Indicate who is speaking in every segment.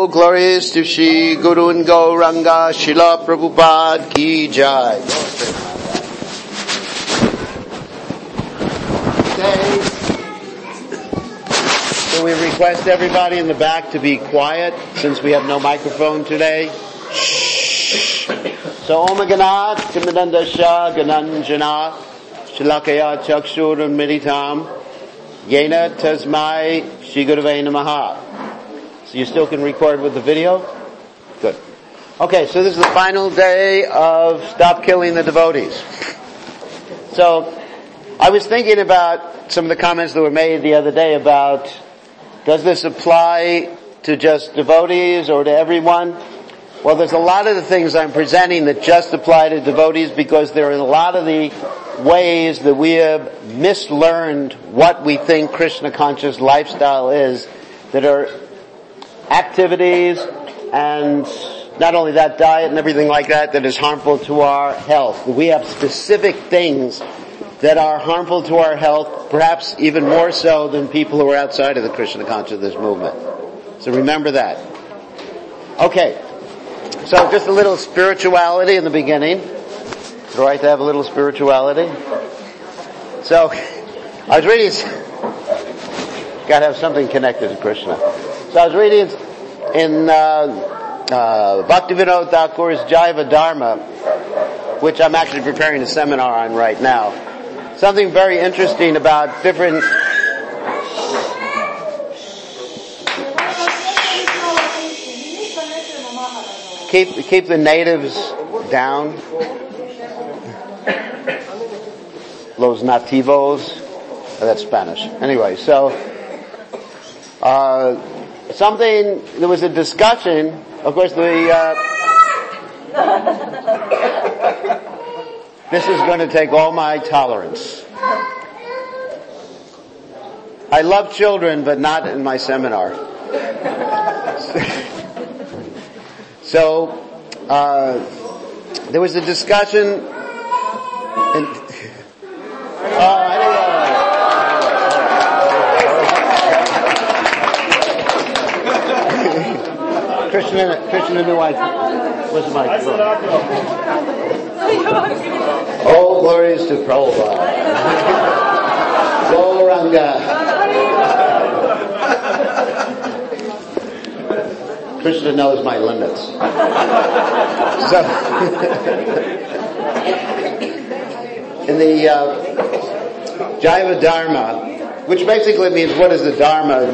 Speaker 1: Glories to Shri Guru and Gauranga Srila Prabhupada Ki Jai. Okay. So we request everybody in the back to be quiet since we have no microphone today. Shh. So Om Ganat Kimadandasha Gananjana Shalakaya Chakshur Militam Yena Tasmai Shri Gurave Namaha. So you still can record with the video? Good. Okay, so this is the final day of Stop Killing the Devotees. So, I was thinking about some of the comments that were made the other day about, does this apply to just devotees or to everyone? Well, there's a lot of the things I'm presenting that just apply to devotees because there are a lot of the ways that we have mislearned what we think Krishna conscious lifestyle is, that are activities and not only that, diet and everything like that is harmful to our health. We have specific things that are harmful to our health, perhaps even more so than people who are outside of the Krishna consciousness movement. So remember that. Okay, so just a little spirituality in the beginning. It's all right to have a little spirituality. So, I was reading, gotta have something connected to Krishna. So I was reading in Bhaktivinoda Thakur's Jaiva Dharma, which I'm actually preparing a seminar on right now. Something very interesting about different... Keep the natives down. Los nativos. Oh, that's Spanish. Anyway, so... there was a discussion, of course this is going to take all my tolerance. I love children, but not in my seminar. So, there was a discussion, Krishna knew where's the microphone? All glories to Prabhupada. Gauranga. Krishna knows my limits. So, in the Jaiva Dharma, which basically means what is the Dharma?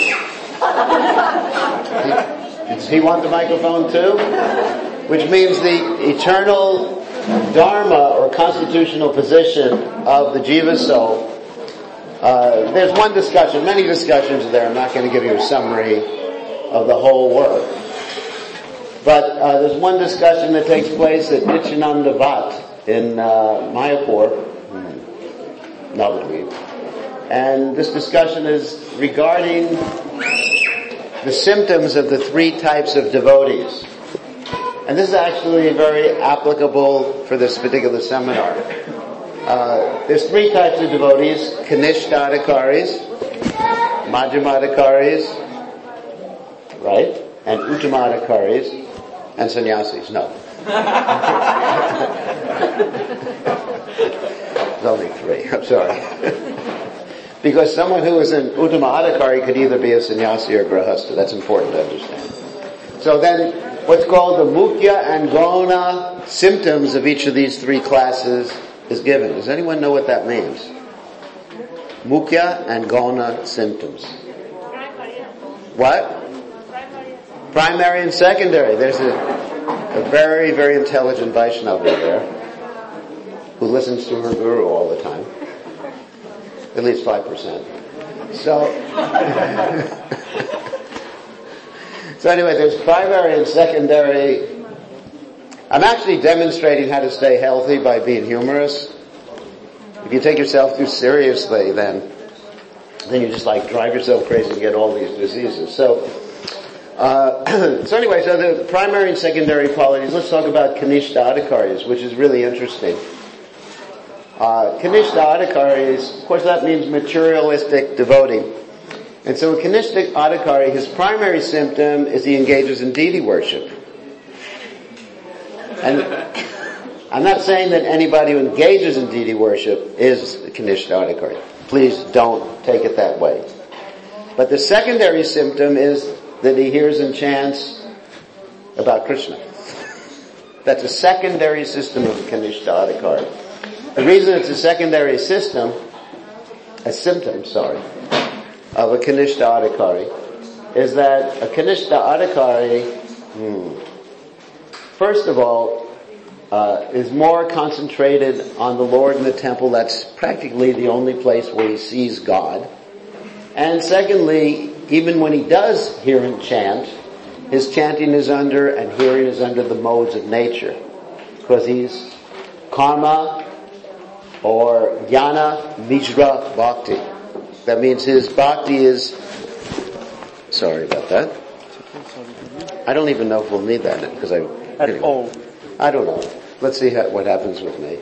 Speaker 1: Does he want the microphone too? Which means the eternal dharma or constitutional position of the jiva soul. There's one discussion, many discussions are there. I'm not going to give you a summary of the whole work. But there's one discussion that takes place at Nityananda Bhatt in Mayapur, Navadvip. And this discussion is regarding the symptoms of the three types of devotees. And this is actually very applicable for this particular seminar. There's three types of devotees: Kanishtadhikaris, Madhyamadhikaris, right? And Uttamadhikaris, and sannyasis. No. There's only three, I'm sorry. Because someone who is an Uttamadhikari could either be a sannyasi or grahastha. That's important to understand. So then, what's called the Mukhya and Gona symptoms of each of these three classes is given. Does anyone know what that means? Mukhya and Gona symptoms. What? Primary and secondary. There's a very, very intelligent Vaishnava there who listens to her guru all the time. At least 5%. So anyway, there's primary and secondary. I'm actually demonstrating how to stay healthy by being humorous. If you take yourself too seriously, then you just drive yourself crazy and get all these diseases. So anyway, so the primary and secondary qualities, let's talk about Kanishtadhikaris, which is really interesting. Kanishtadhikaris, of course that means materialistic devotee. And so in Kanishta Adhikari, his primary symptom is he engages in deity worship. And I'm not saying that anybody who engages in deity worship is a Kanishta Adhikari. Please don't take it that way. But the secondary symptom is that he hears and chants about Krishna. That's a secondary system of Kanishta Adhikari. The reason it's a secondary symptom, of a Kanishta Adhikari, is that a Kanishta Adhikari, first of all, is more concentrated on the Lord in the temple. That's practically the only place where he sees God. And secondly, even when he does hear and chant, his chanting is under and hearing is under the modes of nature. Because he's karma or jnana mishra bhakti. That means his bhakti is, sorry about that. I don't even know if we'll need that because I don't know. Let's see what happens with me.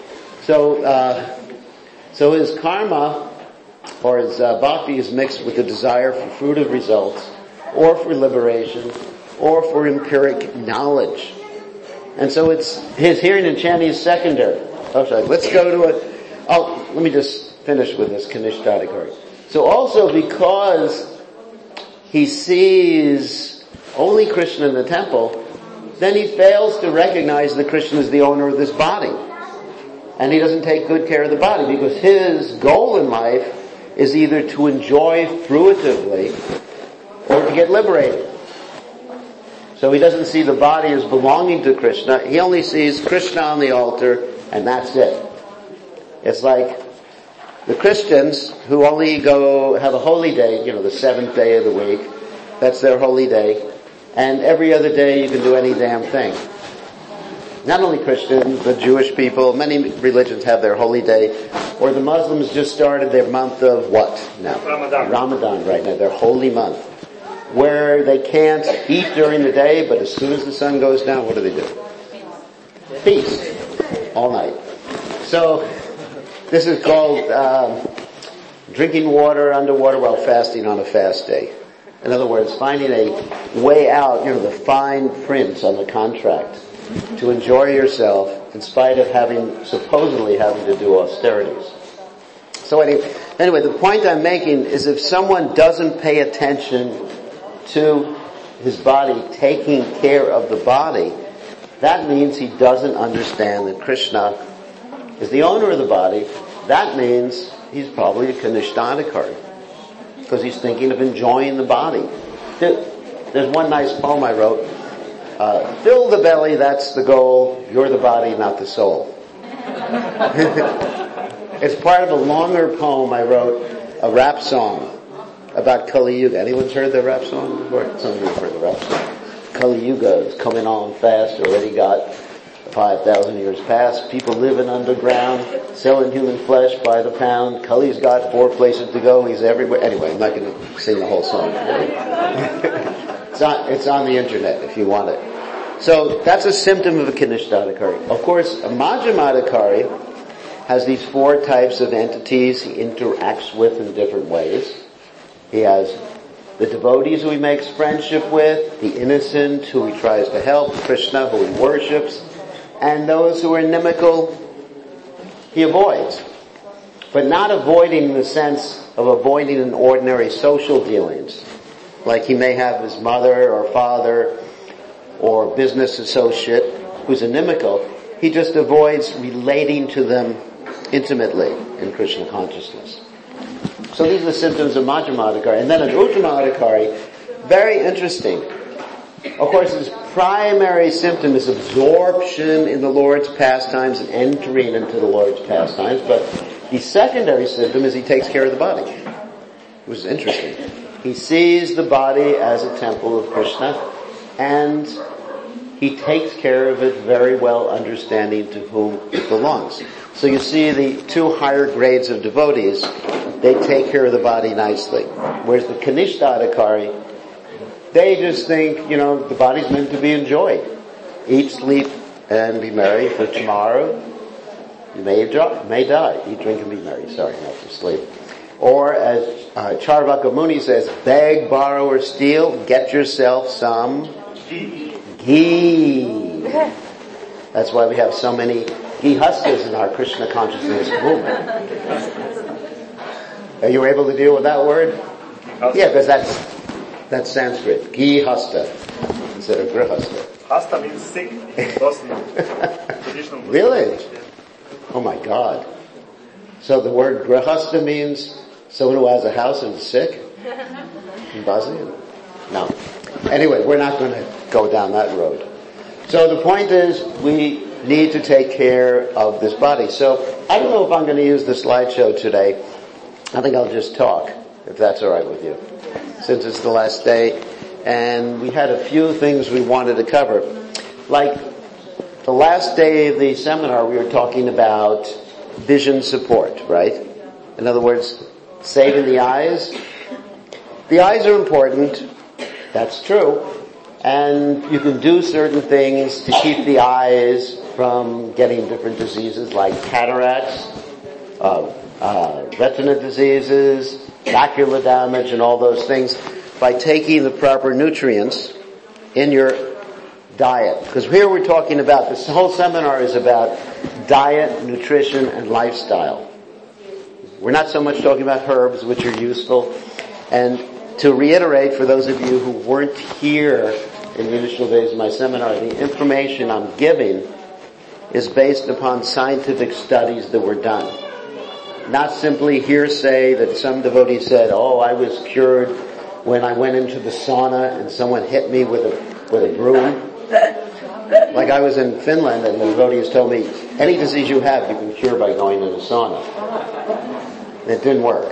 Speaker 1: So his karma or his bhakti is mixed with the desire for fruitive results, or for liberation, or for empiric knowledge. And so it's his hearing and chanting is secondary. Let's go to let me just finish with this Kanishta Adhikari. So also because he sees only Krishna in the temple, then he fails to recognize that Krishna is the owner of this body. And he doesn't take good care of the body because his goal in life is either to enjoy fruitively or to get liberated. So he doesn't see the body as belonging to Krishna. He only sees Krishna on the altar and that's it. It's like the Christians who only have a holy day, the seventh day of the week. That's their holy day. And every other day you can do any damn thing. Not only Christians, but Jewish people, many religions have their holy day. Or the Muslims just started their month of what now? Ramadan right now, their holy month. Where they can't eat during the day, but as soon as the sun goes down, what do? Feast. All night. So, this is called drinking water underwater while fasting on a fast day. In other words, finding a way out, the fine print on the contract to enjoy yourself in spite of supposedly having to do austerities. So anyway, the point I'm making is if someone doesn't pay attention to his body, taking care of the body, that means he doesn't understand that Krishna is the owner of the body. That means he's probably a Kanishta Adhikari because he's thinking of enjoying the body. There's one nice poem I wrote. Fill the belly, that's the goal. You're the body, not the soul. It's part of a longer poem I wrote, a rap song about Kali Yuga. Anyone's heard the rap song before? Some of you have heard the rap song. Kali Yuga is coming on fast, already got 5,000 years past. People living underground, selling human flesh by the pound. Kali's got 4 places to go. He's everywhere. Anyway, I'm not going to sing the whole song for you. It's on the internet if you want it. So that's a symptom of a Kanishta Adhikari. Of course, a Majjhima Adhikari has these 4 types of entities he interacts with in different ways. He has the devotees who he makes friendship with, the innocent who he tries to help, Krishna who he worships, and those who are inimical he avoids. But not avoiding in the sense of avoiding in ordinary social dealings. Like he may have his mother or father or business associate who's inimical. He just avoids relating to them intimately in Krishna consciousness. So these are the symptoms of Majjhima Adhikari. And then an Uttama Adhikari, very interesting. Of course, his primary symptom is absorption in the Lord's pastimes and entering into the Lord's pastimes. But the secondary symptom is he takes care of the body, which is interesting. He sees the body as a temple of Krishna, and he takes care of it very well, understanding to whom it belongs. So you see the 2 higher grades of devotees, they take care of the body nicely. Whereas the Kanishta Adhikari, they just think, the body's meant to be enjoyed. Eat, sleep, and be merry, for tomorrow you may die. Eat, drink, and be merry. Sorry, not to sleep. Or as Charvaka Muni says, beg, borrow, or steal, get yourself some ghee. That's why we have so many gihastas in our Krishna consciousness movement. Are you able to deal with that word? Yeah, because that's Sanskrit. Gihasta instead of grihasta.
Speaker 2: Hasta means sick. Traditional
Speaker 1: Really? Oh my God. So the word grihasta means someone who has a house and is sick? In Bosnia? No. Anyway, we're not going to go down that road. So the point is, we need to take care of this body. So I don't know if I'm going to use the slideshow today. I think I'll just talk, if that's all right with you, since it's the last day. And we had a few things we wanted to cover. Like the last day of the seminar, we were talking about vision support, right? In other words, saving the eyes. The eyes are important. That's true. And you can do certain things to keep the eyes from getting different diseases like cataracts, retina diseases, macular damage, and all those things by taking the proper nutrients in your diet. Because here we're talking about, this whole seminar is about diet, nutrition, and lifestyle. We're not so much talking about herbs, which are useful. And to reiterate, for those of you who weren't here in the initial days of my seminar, the information I'm giving is based upon scientific studies that were done. Not simply hearsay that some devotee said, oh, I was cured when I went into the sauna and someone hit me with a broom. Like I was in Finland and the devotees told me, any disease you have, you can cure by going in a sauna. It didn't work.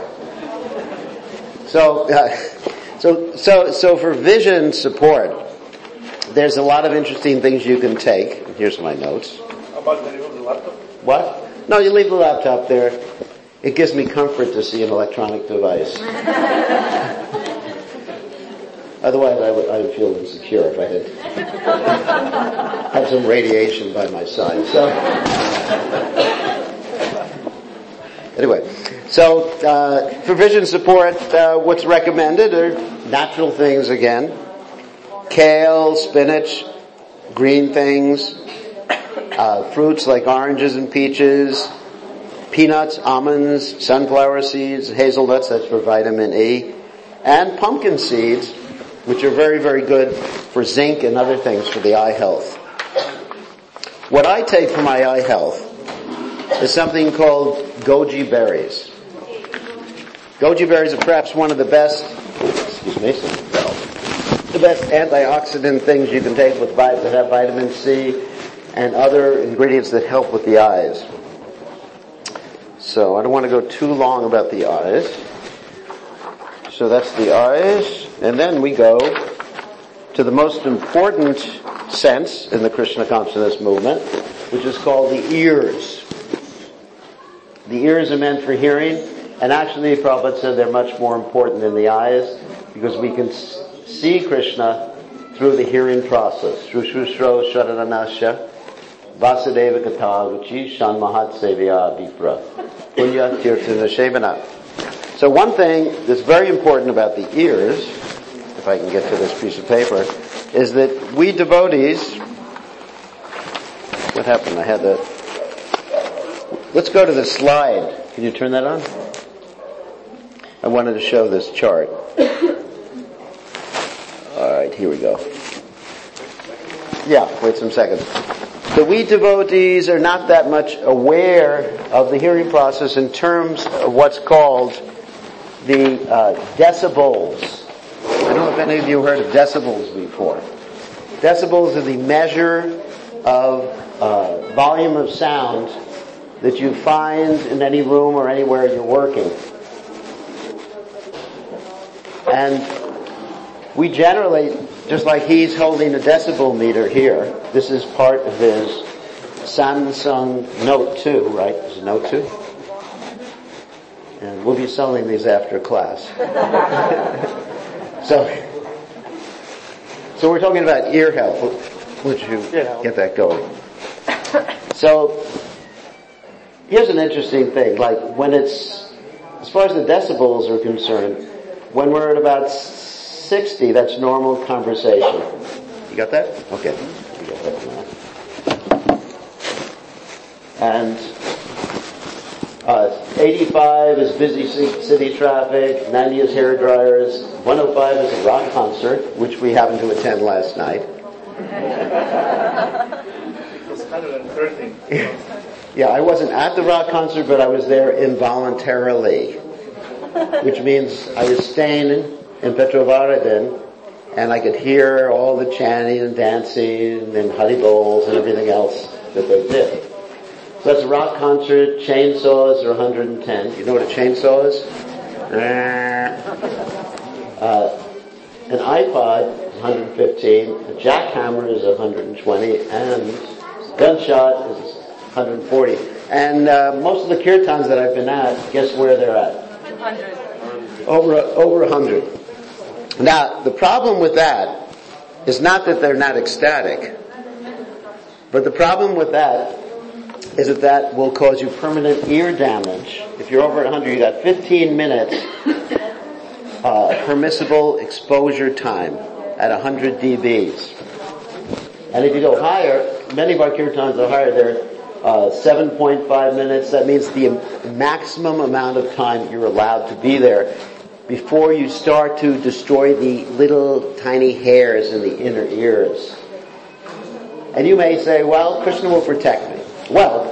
Speaker 1: So for vision support, there's a lot of interesting things you can take. Here's my notes.
Speaker 2: How about when you hold the laptop?
Speaker 1: What? No, you leave the laptop there. It gives me comfort to see an electronic device. Otherwise, I would feel insecure if I had some radiation by my side. So, anyway, for vision support, what's recommended are natural things again. Kale, spinach, green things, fruits like oranges and peaches, peanuts, almonds, sunflower seeds, hazelnuts, that's for vitamin E, and pumpkin seeds, which are very, very good for zinc and other things for the eye health. What I take for my eye health is something called goji berries. Goji berries are perhaps one of the best, the best antioxidant things you can take that have vitamin C and other ingredients that help with the eyes. So I don't want to go too long about the eyes. So that's the eyes. And then we go to the most important sense in the Krishna consciousness movement, which is called the ears. The ears are meant for hearing, and actually Prabhupada said they're much more important than the eyes, because we can see Krishna through the hearing process. Shrushro Sharadanasha Vasudeva Kata Ruchi Shan Mahat Sevya Vipra Punya Tirthana Shevana. So one thing that's very important about the ears, if I can get to this piece of paper, is that we devotees, what happened? I had that. Let's go to the slide. Can you turn that on? I wanted to show this chart. Alright, here we go. Yeah, wait some seconds. So we devotees are not that much aware of the hearing process in terms of what's called the decibels. I don't know if any of you heard of decibels before. Decibels are the measure of volume of sound that you find in any room or anywhere you're working. And we generally, just like he's holding a decibel meter here, this is part of his Samsung Note 2, right? Is it Note 2? And we'll be selling these after class. So we're talking about ear health. Would you get that going? So here's an interesting thing. Like when it's as far as the decibels are concerned, when we're at about 60, that's normal conversation. You got that? Okay. You got that now. And 85 is busy city traffic, 90 is hair dryers, 105 is a rock concert, which we happened to attend last night.
Speaker 2: It was 113.
Speaker 1: Yeah, I wasn't at the rock concert, but I was there involuntarily, which means I was staying in Petrovaradin, and I could hear all the chanting and dancing and Haribols and everything else that they did. So that's a rock concert. Chainsaws are 110. You know what a chainsaw is? An iPod is 115. A jackhammer is 120. And gunshot is 140. And most of the kirtans that I've been at, guess where they're at?
Speaker 3: 200.
Speaker 1: Over 100. Now, the problem with that is not that they're not ecstatic, but the problem with that is that will cause you permanent ear damage. If you're over 100, you got 15 minutes permissible exposure time at 100 dBs. And if you go higher, many of our kirtans are higher. They're 7.5 minutes. That means the maximum amount of time you're allowed to be there before you start to destroy the little tiny hairs in the inner ears. And you may say, well, Krishna will protect me. Well,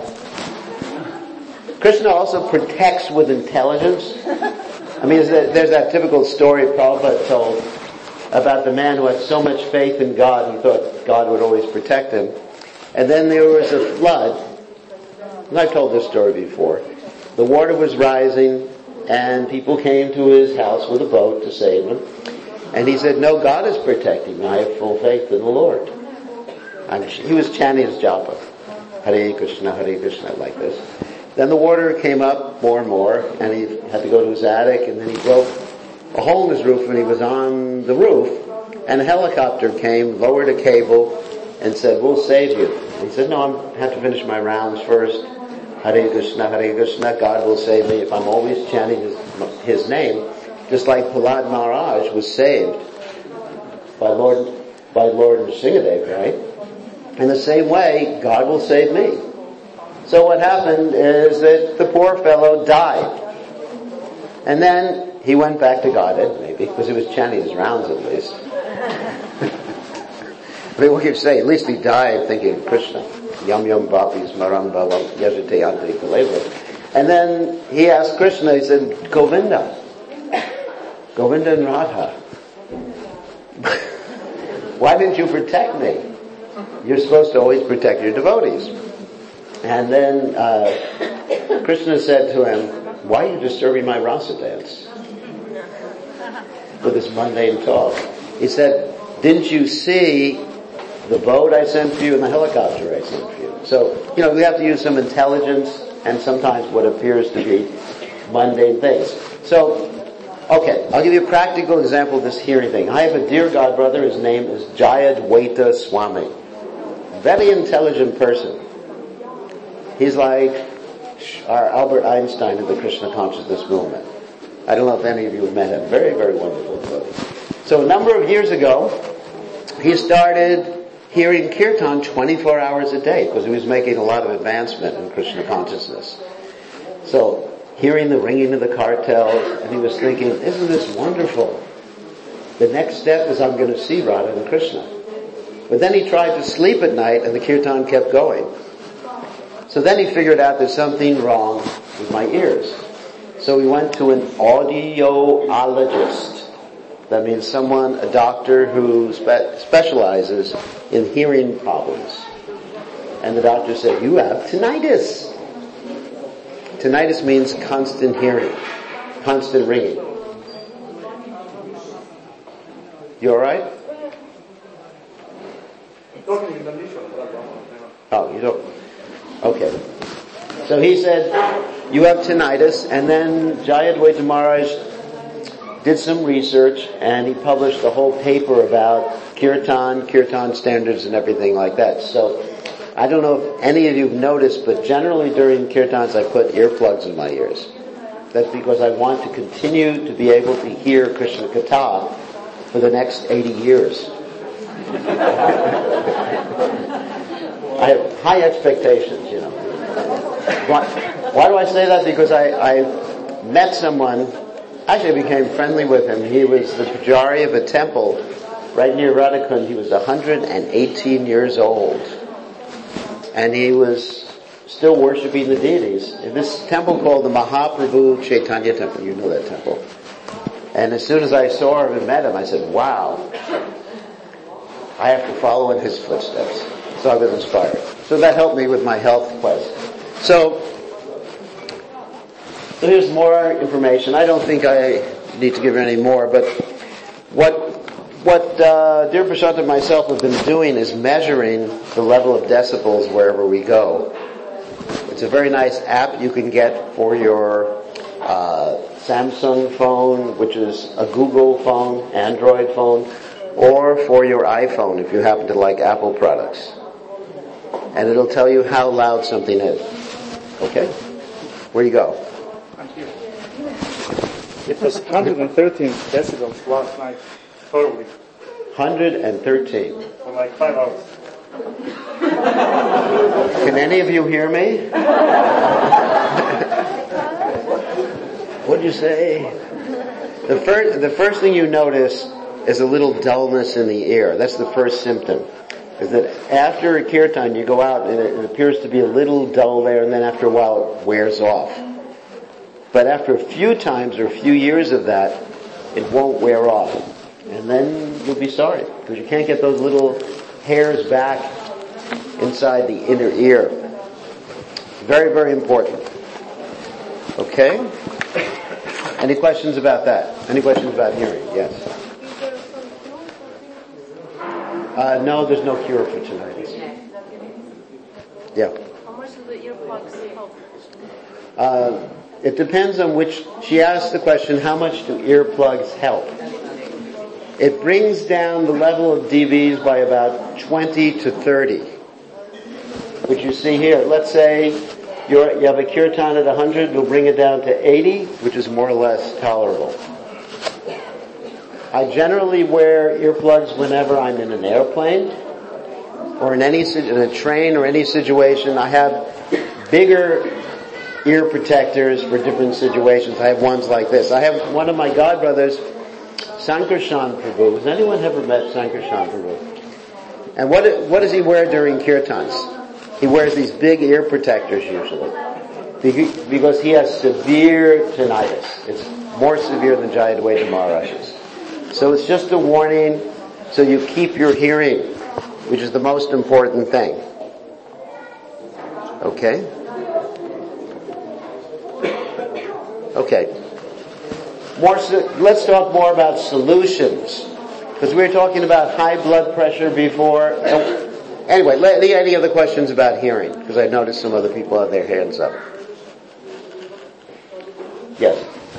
Speaker 1: Krishna also protects with intelligence. I mean, there's that typical story Prabhupada told about the man who had so much faith in God, he thought God would always protect him. And then there was a flood. And I've told this story before. The water was rising, and people came to his house with a boat to save him. And he said, no, God is protecting me. I have full faith in the Lord. And he was chanting his japa. Hare Krishna, like this. Then the water came up more and more, and he had to go to his attic, and then he broke a hole in his roof, and he was on the roof, and a helicopter came, lowered a cable, and said, we'll save you. And he said, no, I have to finish my rounds first. Hare Krishna, God will save me if I'm always chanting his name, just like Prahlad Maharaj was saved by Lord Nrsingadev, right? In the same way, God will save me. So what happened is that the poor fellow died. And then he went back to Godhead, maybe, because he was chanting his rounds at least. I mean, what can you say? At least he died thinking Krishna. Yam yam bhapi smaram bhavam yajate yantri kaleva. And then he asked Krishna, he said, Govinda and Radha, why didn't you protect me? You're supposed to always protect your devotees. And then Krishna said to him, why are you disturbing my rasa dance with this mundane talk? He said, didn't you see the boat I sent for you and the helicopter I sent for you? So, we have to use some intelligence and sometimes what appears to be mundane things. So, okay, I'll give you a practical example of this hearing thing. I have a dear godbrother, his name is Jayadvaita Swami. Very intelligent person. He's like our Albert Einstein of the Krishna consciousness movement. I don't know if any of you have met him. Very, very wonderful devotee. So a number of years ago, he started hearing kirtan 24 hours a day because he was making a lot of advancement in Krishna consciousness. So hearing the ringing of the cartels, and he was thinking, isn't this wonderful? The next step is I'm going to see Radha and Krishna. But then he tried to sleep at night and the kirtan kept going. So then he figured out there's something wrong with my ears. So he went to an audiologist. That means a doctor who specializes in hearing problems. And the doctor said, you have tinnitus. Tinnitus means constant hearing, constant ringing. You alright? Oh, you don't? Okay. So he said, you have tinnitus, and then Jayadvaita Maharaj did some research, and he published a whole paper about kirtan standards and everything like that. So, I don't know if any of you have noticed, but generally during kirtans I put earplugs in my ears. That's because I want to continue to be able to hear Krishna Katha for the next 80 years. I have high expectations, you know. Why do I say that? Because I met someone, actually I became friendly with him. He was the pujari of a temple right near Radhakund. He was 118 years old. And he was still worshiping the deities. In this temple called the Mahaprabhu Chaitanya Temple, you know that temple. And as soon as I saw him and met him, I said, wow, I have to follow in his footsteps. So I was inspired. So that helped me with my health quest. So here's more information. I don't think I need to give any more, but what Dear Prashant and myself have been doing is measuring the level of decibels wherever we go. It's a very nice app you can get for your Samsung phone, which is a Google phone, Android phone, or for your iPhone if you happen to like Apple products. And it'll tell you how loud something is. Okay? Where do you go?
Speaker 2: I'm here. It was 113 decibels last night, totally,
Speaker 1: 113.
Speaker 2: for like 5 hours.
Speaker 1: Can any of you hear me? What'd you say? The first thing you notice is a little dullness in the ear. That's the first symptom. Is that after a kirtan you go out and it appears to be a little dull there, and then after a while it wears off. But after a few times or a few years of that, it won't wear off. And then you'll be sorry, because you can't get those little hairs back inside the inner ear. Very, very important. Okay? Any questions about that? Any questions about hearing? Yes. No, there's no cure for tinnitus. Yeah.
Speaker 3: How much do the earplugs help?
Speaker 1: It depends on which. She asked the question, how much do earplugs help? It brings down the level of dBs by about 20 to 30. Which you see here. Let's say you have a kirtan at 100, we'll bring it down to 80, which is more or less tolerable. I generally wear earplugs whenever I'm in an airplane or in a train or any situation. I have bigger ear protectors for different situations. I have ones like this. I have one of my godbrothers, Sankarshan Prabhu. Has anyone ever met Sankarshan Prabhu? And what does he wear during kirtans? He wears these big ear protectors usually because he has severe tinnitus. It's more severe than Jayadvaita Maharaj's. So it's just a warning so you keep your hearing, which is the most important thing. Okay? Okay. Let's talk more about solutions. Because we were talking about high blood pressure before. Anyway, any other questions about hearing? Because I noticed some other people have their hands up. Yes.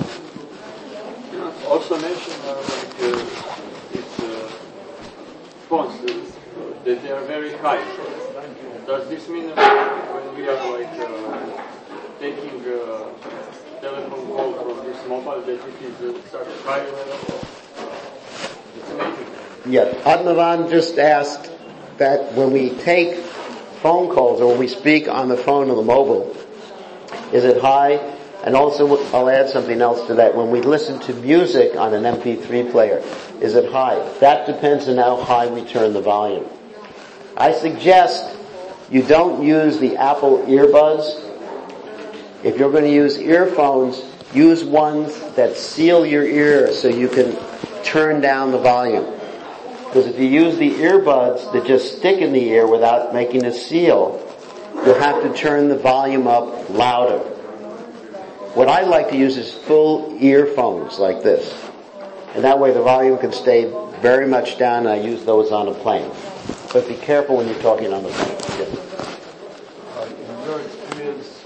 Speaker 4: Also mentioned these phones that they are very high. Does this mean that when we are taking telephone call from this mobile that it is such a high level? It's amazing.
Speaker 1: Yes. Adnavan just asked that when we take phone calls or when we speak on the phone or the mobile, is it high? And also, I'll add something else to that. When we listen to music on an MP3 player, is it high? That depends on how high we turn the volume. I suggest you don't use the Apple earbuds. If you're going to use earphones, use ones that seal your ear so you can turn down the volume. Because if you use the earbuds that just stick in the ear without making a seal, you'll have to turn the volume up louder. What I like to use is full earphones like this. And that way the volume can stay very much down, and I use those on a plane. But be careful when you're talking on the phone. Yes.
Speaker 5: In your experience,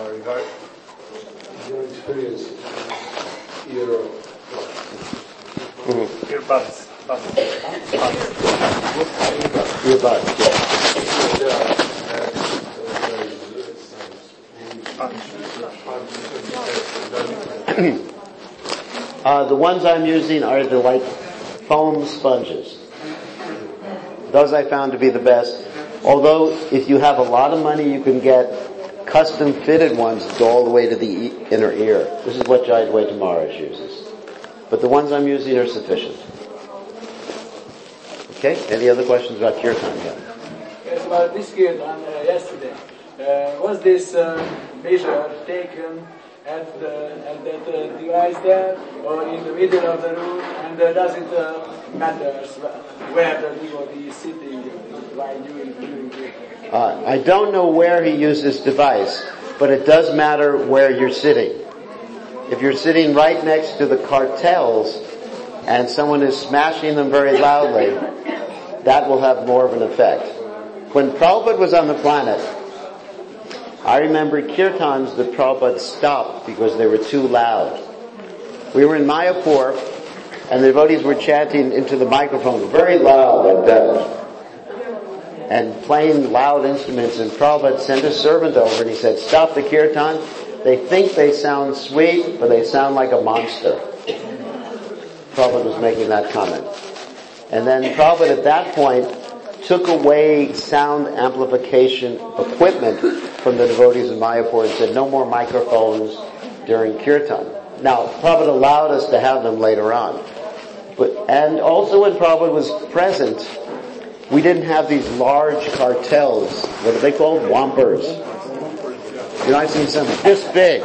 Speaker 2: Earbuds.
Speaker 1: Earbuds, yes. The ones I'm using are the like foam sponges. Those I found to be the best. Although if you have a lot of money, you can get custom fitted ones that go all the way to the inner ear. This is what Jayadvaita Maharaj uses. But the ones I'm using are sufficient. Okay, any other questions about kirtan yet?
Speaker 6: Yes, about this kirtan yesterday. Was this measure taken at that device there, or in the middle of the room, and does it matter where the devotee is sitting while doing it?
Speaker 1: I don't know where he used this device, but it does matter where you're sitting. If you're sitting right next to the cartels and someone is smashing them very loudly, that will have more of an effect. When Prabhupada was on the planet, I remember kirtans that Prabhupada stopped because they were too loud. We were in Mayapur and the devotees were chanting into the microphone very loud like that and playing loud instruments, and Prabhupada sent a servant over and he said, stop the kirtan. They think they sound sweet, but they sound like a monster. Prabhupada was making that comment. And then Prabhupada at that point took away sound amplification equipment from the devotees in Mayapur and said no more microphones during kirtan. Now, Prabhupada allowed us to have them later on. And also when Prabhupada was present, we didn't have these large cartels. What are they called? Wampers. You know, I've seen some this big.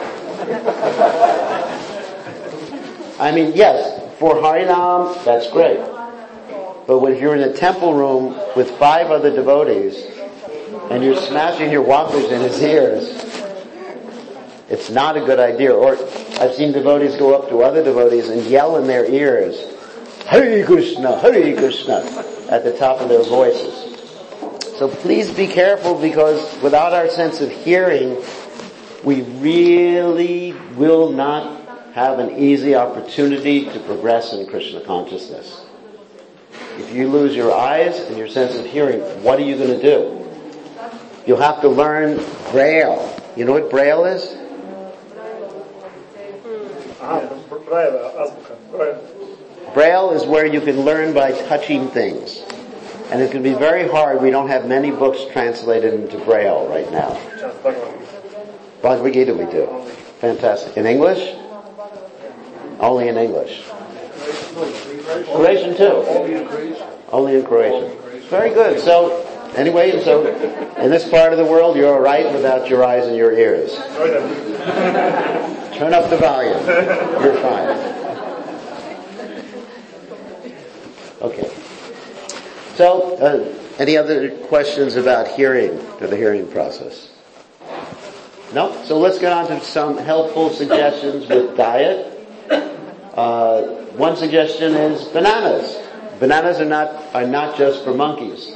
Speaker 1: I mean, yes, for Harinam, that's great. But if you're in a temple room with 5 other devotees and you're smashing your wampers in his ears, it's not a good idea. Or I've seen devotees go up to other devotees and yell in their ears, Hare Krishna, Hare Krishna, at the top of their voices. So please be careful, because without our sense of hearing, we really will not have an easy opportunity to progress in Krishna consciousness. If you lose your eyes and your sense of hearing, what are you going to do? You'll have to learn Braille. You know what Braille is? Braille is where you can learn by touching things. And it can be very hard. We don't have many books translated into Braille right now. Bhagavad Gita we do. Fantastic. In English? Only in English. Croatian too. Only in Croatian. Very good. So, anyway, in this part of the world, you're alright without your eyes and your ears. Turn up the volume. You're fine. Okay. So, any other questions about hearing, or the hearing process? No? So let's get on to some helpful suggestions with diet. One suggestion is bananas. Bananas are not just for monkeys.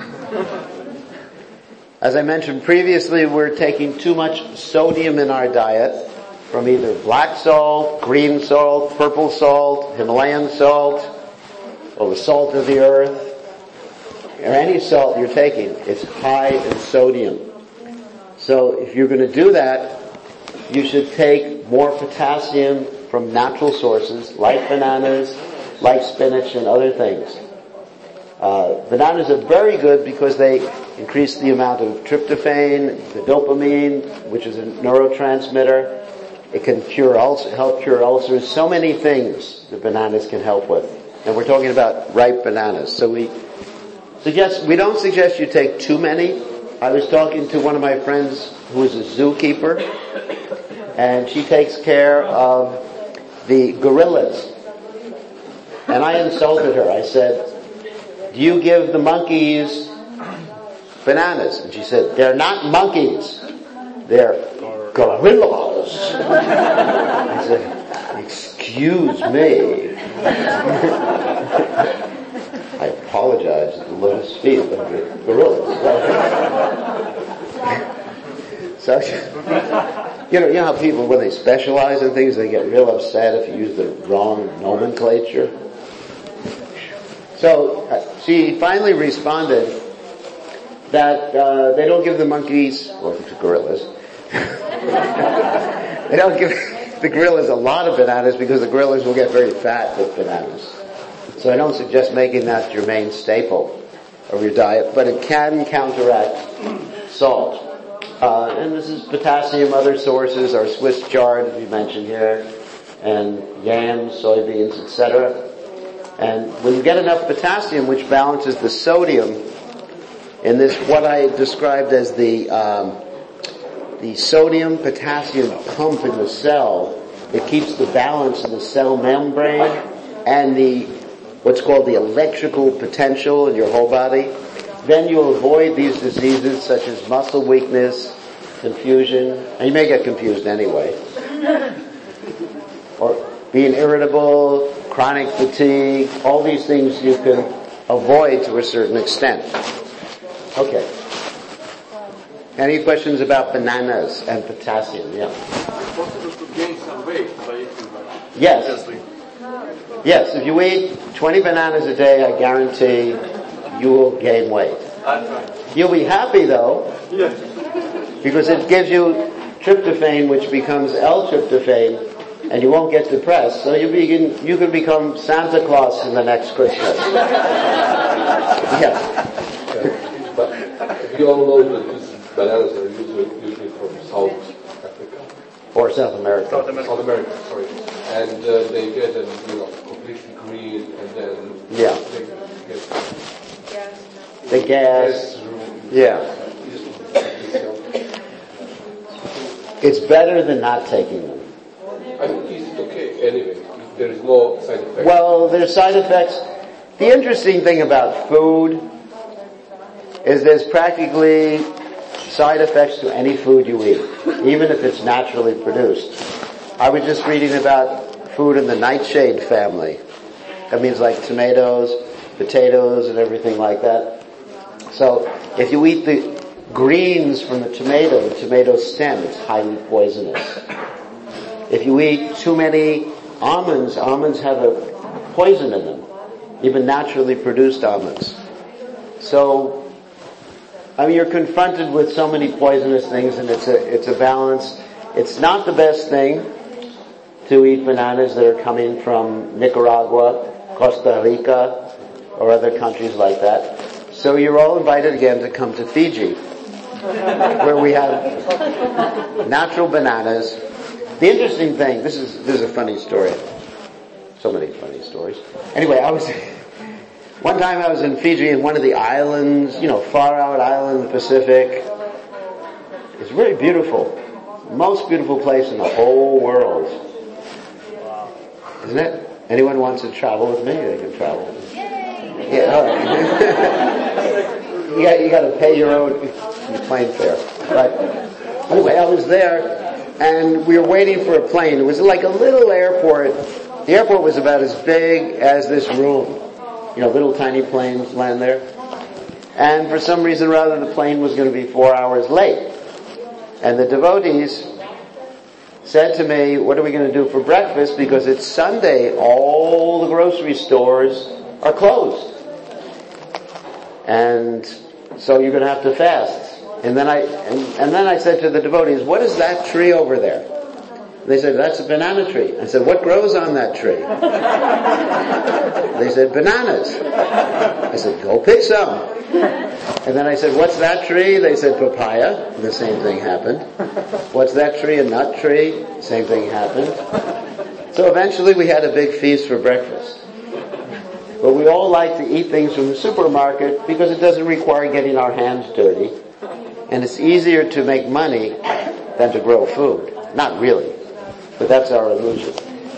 Speaker 1: As I mentioned previously, we're taking too much sodium in our diet from either black salt, green salt, purple salt, Himalayan salt, or the salt of the earth, or any salt you're taking. It's high in sodium. So if you're going to do that, you should take more potassium from natural sources, like bananas, like spinach and other things. Bananas are very good because they increase the amount of tryptophan, the dopamine, which is a neurotransmitter. It can help cure ulcers. So many things that bananas can help with. And we're talking about ripe bananas. So we don't suggest you take too many. I was talking to one of my friends who is a zookeeper, and she takes care of the gorillas. And I insulted her. I said, do you give the monkeys bananas? And she said, they're not monkeys. They're gorillas. I said, excuse me. I apologize at the lotus feet of the gorillas. So, you know how people, when they specialize in things, they get real upset if you use the wrong nomenclature? So, she finally responded that they don't give the monkeys, or the gorillas, they don't give the grill is a lot of bananas because the grillers will get very fat with bananas. So I don't suggest making that your main staple of your diet, but it can counteract salt. And this is potassium, other sources are Swiss chard, as we mentioned here, and yams, soybeans, etc. And when you get enough potassium, which balances the sodium in this, what I described as the sodium-potassium pump in the cell, it keeps the balance in the cell membrane and what's called the electrical potential in your whole body. Then you'll avoid these diseases such as muscle weakness, confusion, and you may get confused anyway, or being irritable, chronic fatigue, all these things you can avoid to a certain extent. Okay. Any questions about bananas and potassium? Yeah.
Speaker 4: Is it possible to gain some weight by eating bananas?
Speaker 1: Yes. Yes, if you eat 20 bananas a day, I guarantee you will gain weight.
Speaker 4: I'll try.
Speaker 1: You'll be happy though,
Speaker 4: Yes.
Speaker 1: because it gives you tryptophan, which becomes L-tryptophan, and you won't get depressed. So you can become Santa Claus in the next Christmas. Yeah.
Speaker 5: But we all know that these bananas are usually from South Africa.
Speaker 1: Or South America.
Speaker 5: South America, sorry. And they get them, completely green, and then
Speaker 1: Yeah.
Speaker 5: they get
Speaker 1: The gas. Yeah. It's better than not taking them.
Speaker 5: I think it's okay anyway. There is no side effect.
Speaker 1: Well, there's side effects. The interesting thing about food is there's practically side effects to any food you eat, even if it's naturally produced. I was just reading about food in the nightshade family. That means like tomatoes, potatoes, and everything like that. So if you eat the greens from the tomato stem, it's highly poisonous. If you eat too many almonds have a poison in them, even naturally produced almonds. So, you're confronted with so many poisonous things, and it's a balance. It's not the best thing to eat bananas that are coming from Nicaragua, Costa Rica, or other countries like that. So you're all invited again to come to Fiji, where we have natural bananas. The interesting thing, this is a funny story. So many funny stories. Anyway, one time I was in Fiji in one of the islands, far out island in the Pacific. It's really beautiful. Most beautiful place in the whole world. Isn't it? Anyone wants to travel with me? They can travel. Yeah, all right. you got to pay your own plane fare. But anyway, I was there and we were waiting for a plane. It was like a little airport. The airport was about as big as this room. Little tiny planes land there. And for some reason or other, the plane was going to be 4 hours late. And the devotees said to me, what are we going to do for breakfast? Because it's Sunday, all the grocery stores are closed. And so you're going to have to fast. And then I said to the devotees, what is that tree over there? They said, that's a banana tree. I said, what grows on that tree? They said, bananas. I said, go pick some. And then I said, what's that tree? They said, papaya. And the same thing happened. What's that tree? A nut tree. Same thing happened. So eventually we had a big feast for breakfast. But we all like to eat things from the supermarket because it doesn't require getting our hands dirty. And it's easier to make money than to grow food. Not really. But that's our illusion.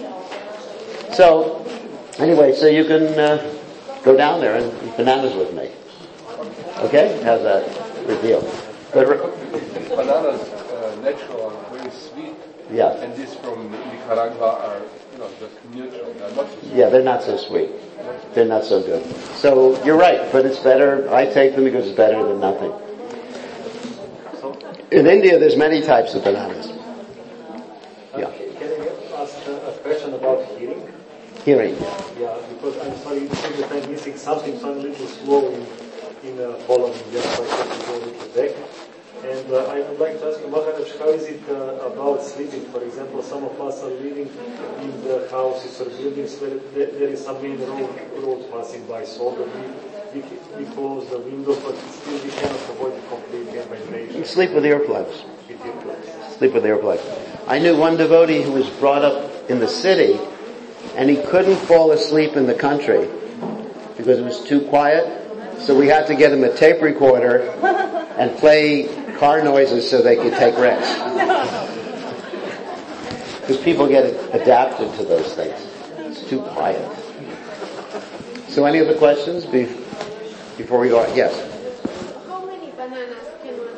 Speaker 1: So, anyway, so you can go down there and eat bananas with me. Okay? How's that? Good deal.
Speaker 5: Bananas, natural, are very sweet.
Speaker 1: Yeah.
Speaker 5: And these from Nicaragua are, just neutral. They're not so sweet.
Speaker 1: Yeah, they're not so sweet. They're not so good. So, you're right, but it's better. I take them because it's better than nothing. In India, there's many types of bananas. Yeah.
Speaker 7: Can I ask a question about hearing?
Speaker 1: Hearing.
Speaker 7: Yeah, because I'm sorry that I'm missing something, so I'm a little slow in following. That's why I have to go a little back. And And I would like to ask you, Maharaj, how is it about sleeping? For example, some of us are living in the houses or buildings where there is some main road passing by, so we close the windows, but still we cannot avoid the complete vibration.
Speaker 1: You sleep with earplugs.
Speaker 7: With earplugs.
Speaker 1: Sleep with earplugs. I knew one devotee who was brought up in the city, and he couldn't fall asleep in the country because it was too quiet. So we had to get him a tape recorder and play car noises so they could take rest. Because people get adapted to those things. It's too quiet. So any other questions before we go on? Yes?
Speaker 3: How many bananas can one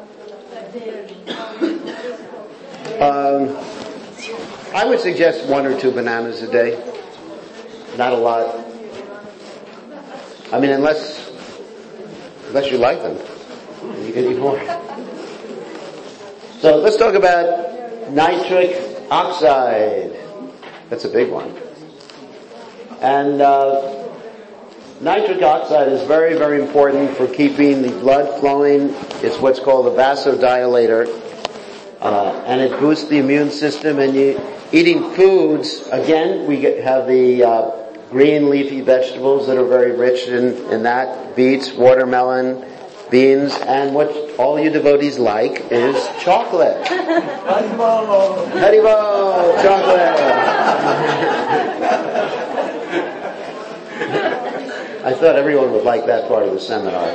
Speaker 3: eat?
Speaker 1: I would suggest 1 or 2 bananas a day. Not a lot. I mean, unless you like them, you can eat more. So let's talk about nitric oxide. That's a big one. And nitric oxide is very, very important for keeping the blood flowing. It's what's called a vasodilator. And it boosts the immune system. And eating foods, again, we have the green leafy vegetables that are very rich in that. Beets, watermelon, beans, and what all you devotees like is chocolate. Haribo! Haribo! Chocolate! I thought everyone would like that part of the seminar.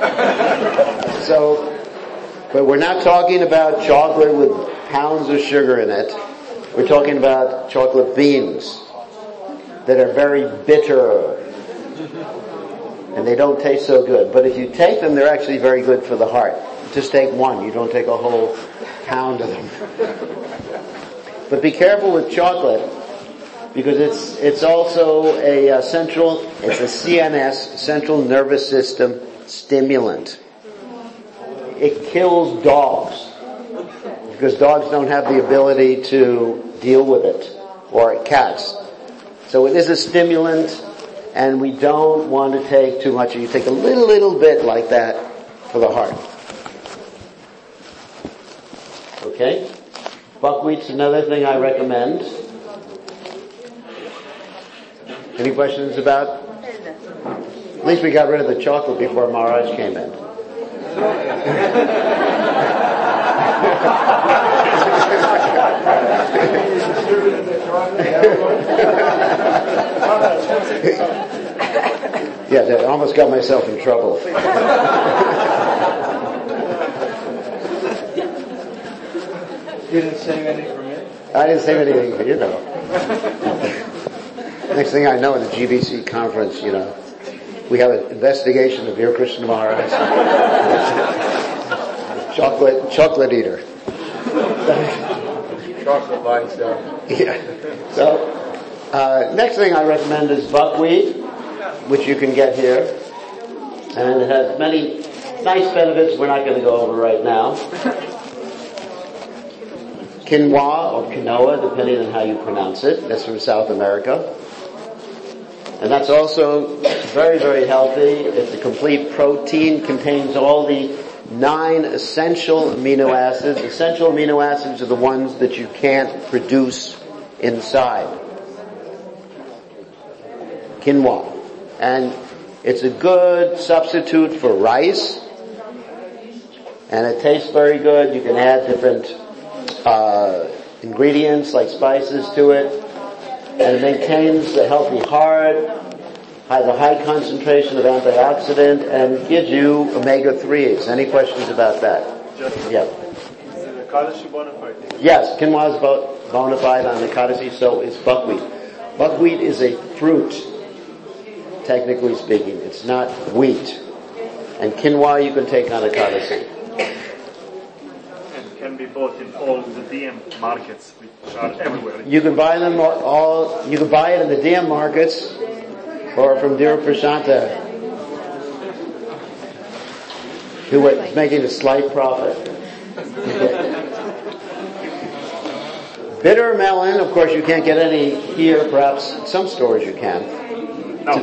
Speaker 1: But we're not talking about chocolate with pounds of sugar in it. We're talking about chocolate beans that are very bitter. And they don't taste so good. But if you take them, they're actually very good for the heart. Just take one. You don't take a whole pound of them. But be careful with chocolate, because it's also a CNS, central nervous system stimulant. It kills dogs, because dogs don't have the ability to deal with it, or cats. So it is a stimulant, and we don't want to take too much. You take a little bit like that for the heart. Okay? Buckwheat's another thing I recommend. Any questions about? At least we got rid of the chocolate before Maharaj came in. Yeah, I almost got myself in trouble.
Speaker 2: You didn't save anything for me?
Speaker 1: I didn't save anything for you, know. Next thing I know, at the GBC conference, we have an investigation of your Krishna Maharaj. chocolate eater.
Speaker 4: Chocolate bites,
Speaker 1: Yeah. So, next thing I recommend is buckwheat, which you can get here. And it has many nice benefits we're not going to go over right now. Quinoa or quinoa, depending on how you pronounce it. That's from South America. And that's also very, very healthy. It's a complete protein, contains all the 9 essential amino acids. Essential amino acids are the ones that you can't produce inside. Quinoa. And it's a good substitute for rice. And it tastes very good. You can add different ingredients like spices to it. And it maintains a healthy heart, has a high concentration of antioxidant, and gives you omega-3s. Any questions about that? Yeah.
Speaker 2: Is the Kadashi bona fide?
Speaker 1: Yes, quinoa is bona fide on the Kadashi, so is buckwheat. Buckwheat is a fruit, technically speaking. It's not wheat. And quinoa you can take on a Kadashi.
Speaker 2: And can be bought in all the DM markets, which are everywhere.
Speaker 1: You can buy them all. You can buy it in the DM markets, or from Dear Prashanta, who is making a slight profit. Okay. Bitter melon, of course, you can't get any here. Perhaps in some stores you can.
Speaker 2: No.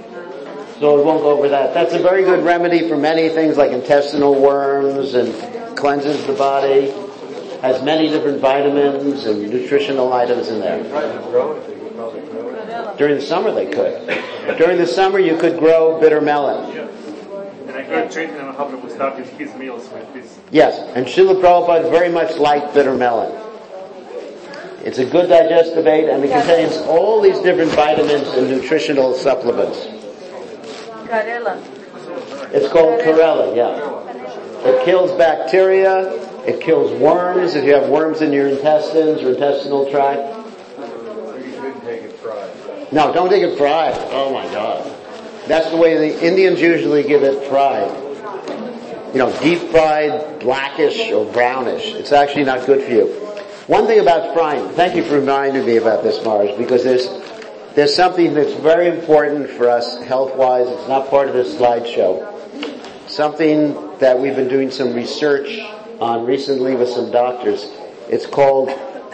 Speaker 1: So we won't go over that. That's a very good remedy for many things like intestinal worms and cleanses the body, has many different vitamins and nutritional items in there. During the summer they could. During the summer you could grow bitter melon.
Speaker 7: And I heard Chaitanya Mahaprabhu started his meals with this.
Speaker 1: Yes, and Srila Prabhupada very much liked bitter melon. It's a good digestive aid and it contains all these different vitamins and nutritional supplements.
Speaker 3: Karela.
Speaker 1: It's called Karela, yeah. It kills bacteria, it kills worms, if you have worms in your intestines or intestinal tract.
Speaker 5: You shouldn't take it fried.
Speaker 1: No, don't take it fried. Oh my God. That's the way the Indians usually give it fried. You know, deep fried, blackish or brownish. It's actually not good for you. One thing about frying, thank you for reminding me about this, Mars, because there's something that's very important for us health-wise. It's not part of this slideshow. Something that we've been doing some research on recently with some doctors. It's called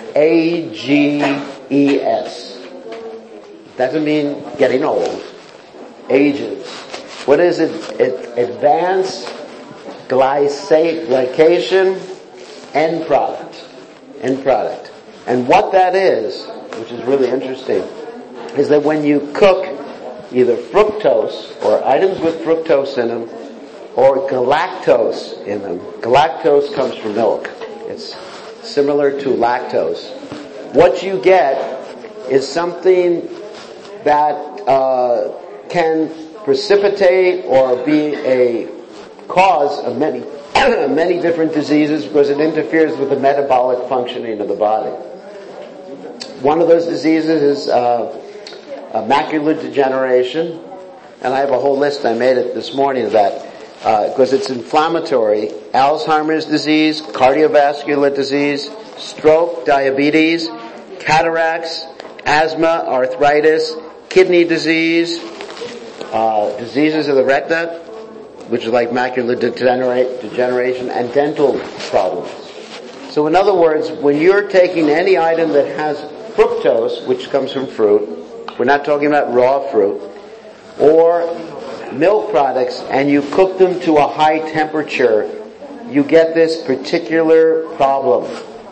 Speaker 1: AGES. Doesn't mean getting old. Ages. What is it? Advanced glycation end product. End product. And what that is, which is really interesting, is that when you cook either fructose or items with fructose in them or galactose in them, galactose comes from milk. It's similar to lactose. What you get is something that can precipitate or be a cause of many many different diseases because it interferes with the metabolic functioning of the body. One of those diseases is macular degeneration, and I have a whole list. I made it this morning of that because it's inflammatory. Alzheimer's disease, cardiovascular disease, stroke, diabetes, cataracts, asthma, arthritis, kidney disease, diseases of the retina, which is like macular degeneration, and dental problems. So in other words, when you're taking any item that has fructose, which comes from fruit, we're not talking about raw fruit, or milk products, and you cook them to a high temperature, you get this particular problem.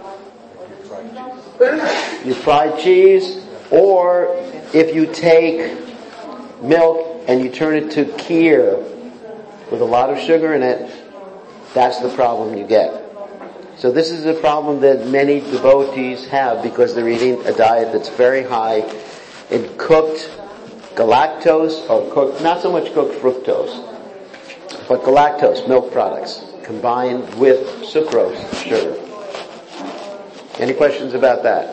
Speaker 1: You fried cheese, or if you take milk and you turn it to kheer with a lot of sugar in it, that's the problem you get. So this is a problem that many devotees have because they're eating a diet that's very high in cooked galactose, or cooked, not so much cooked fructose, but galactose, milk products, combined with sucrose, sugar. Any questions about that?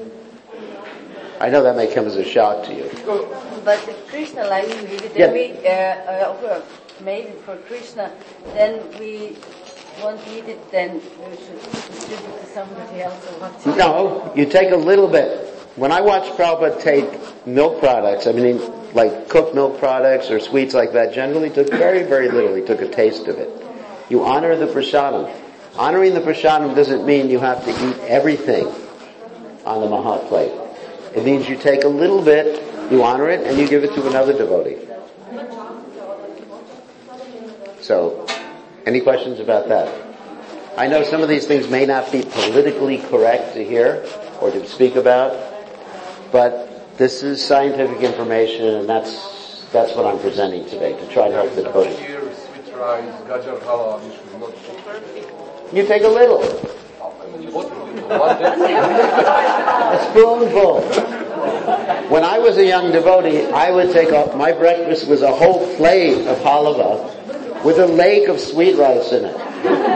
Speaker 1: I know that may come as a shock to you.
Speaker 8: But if Krishna likes to eat it, then we made it for Krishna, then we won't eat it, then we should distribute it to somebody else or what?
Speaker 1: No, you take a little bit. When I watch Prabhupada take milk products, I mean like cooked milk products or sweets like that, generally took very, very little. He took a taste of it. You honor the prasadam. Honoring the prasadam doesn't mean you have to eat everything on the Mahat plate. It means you take a little bit, you honor it, and you give it to another devotee. So, any questions about that? I know some of these things may not be politically correct to hear or to speak about, but this is scientific information, and that's what I'm presenting today, to try to help the devotees.
Speaker 5: Sweet rice, gajar halwa, you should not
Speaker 1: You take a little. A spoonful. When I was a young devotee, I would take my breakfast was a whole plate of halava with a lake of sweet rice in it.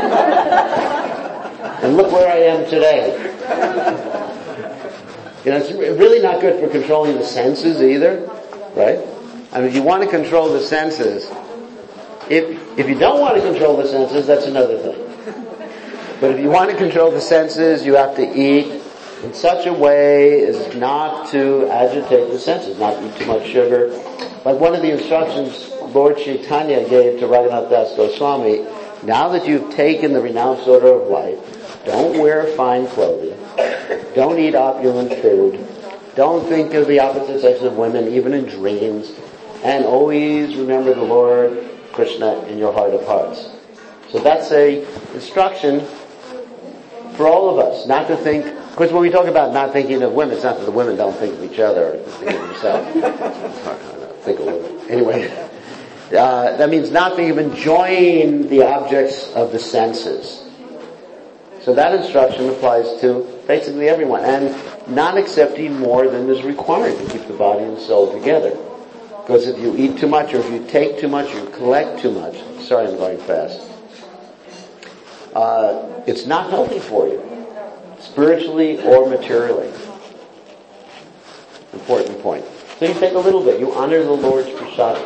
Speaker 1: And look where I am today. You know, it's really not good for controlling the senses either, right? I mean, if you want to control the senses, if you don't want to control the senses, that's another thing. But if you want to control the senses, you have to eat in such a way as not to agitate the senses, not eat too much sugar. Like one of the instructions Lord Chaitanya gave to Raghunath Das Goswami, now that you've taken the renounced order of life, don't wear fine clothing, don't eat opulent food, don't think of the opposite sex of women, even in dreams, and always remember the Lord Krishna in your heart of hearts. So that's a instruction for all of us, not to think, of course when we talk about not thinking of women, it's not that the women don't think of each other or think of themselves. Think of women. Anyway, that means not to even enjoying the objects of the senses. So that instruction applies to basically everyone, and not accepting more than is required to keep the body and soul together. Because if you eat too much, or if you take too much, or you collect too much, sorry I'm going fast, it's not healthy for you, spiritually or materially. Important point. So you take a little bit, you honor the Lord's prasadam.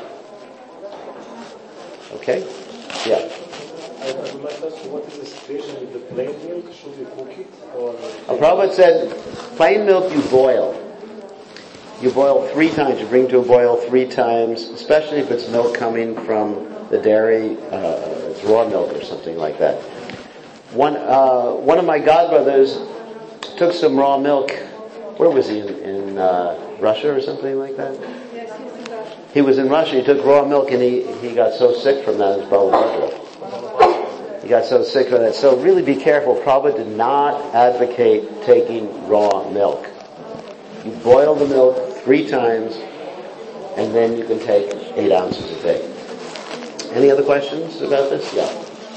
Speaker 1: Okay? Yeah.
Speaker 7: I would like to ask you, what is the situation with the plain milk? Should we cook it? Or
Speaker 1: Prabhupada said, plain milk you boil. You boil 3 times. You bring to a boil 3 times, especially if it's milk coming from the dairy, it's raw milk or something like that. One of my godbrothers took some raw milk. Where was he? In Russia or something like that?
Speaker 3: Yes, he's in Russia.
Speaker 1: He was in Russia. He took raw milk and he got so sick from that, his Balabhadra. He got so sick from that. So really be careful. Prabhupada did not advocate taking raw milk. You boil the milk 3 times and then you can take 8 ounces a day. Any other questions about this? Yeah.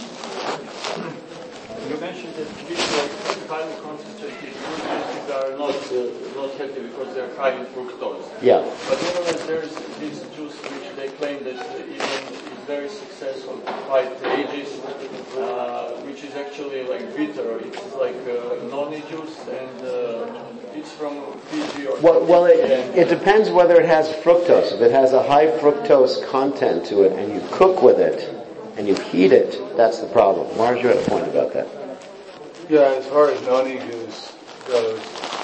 Speaker 4: You mentioned that these highly concentrated fruit juices are not healthy because they are high in fructose.
Speaker 1: Yeah.
Speaker 4: But nevertheless, there is this juice which they claim that even is very successful to fight ages, which is actually like bitter. It's like noni juice, and it's from Fiji or.
Speaker 1: Well, it depends whether it has fructose. If it has a high fructose content to it, and you cook with it, and you heat it, that's the problem. Mars, you had a point about that.
Speaker 9: Yeah, as far as noni juice goes,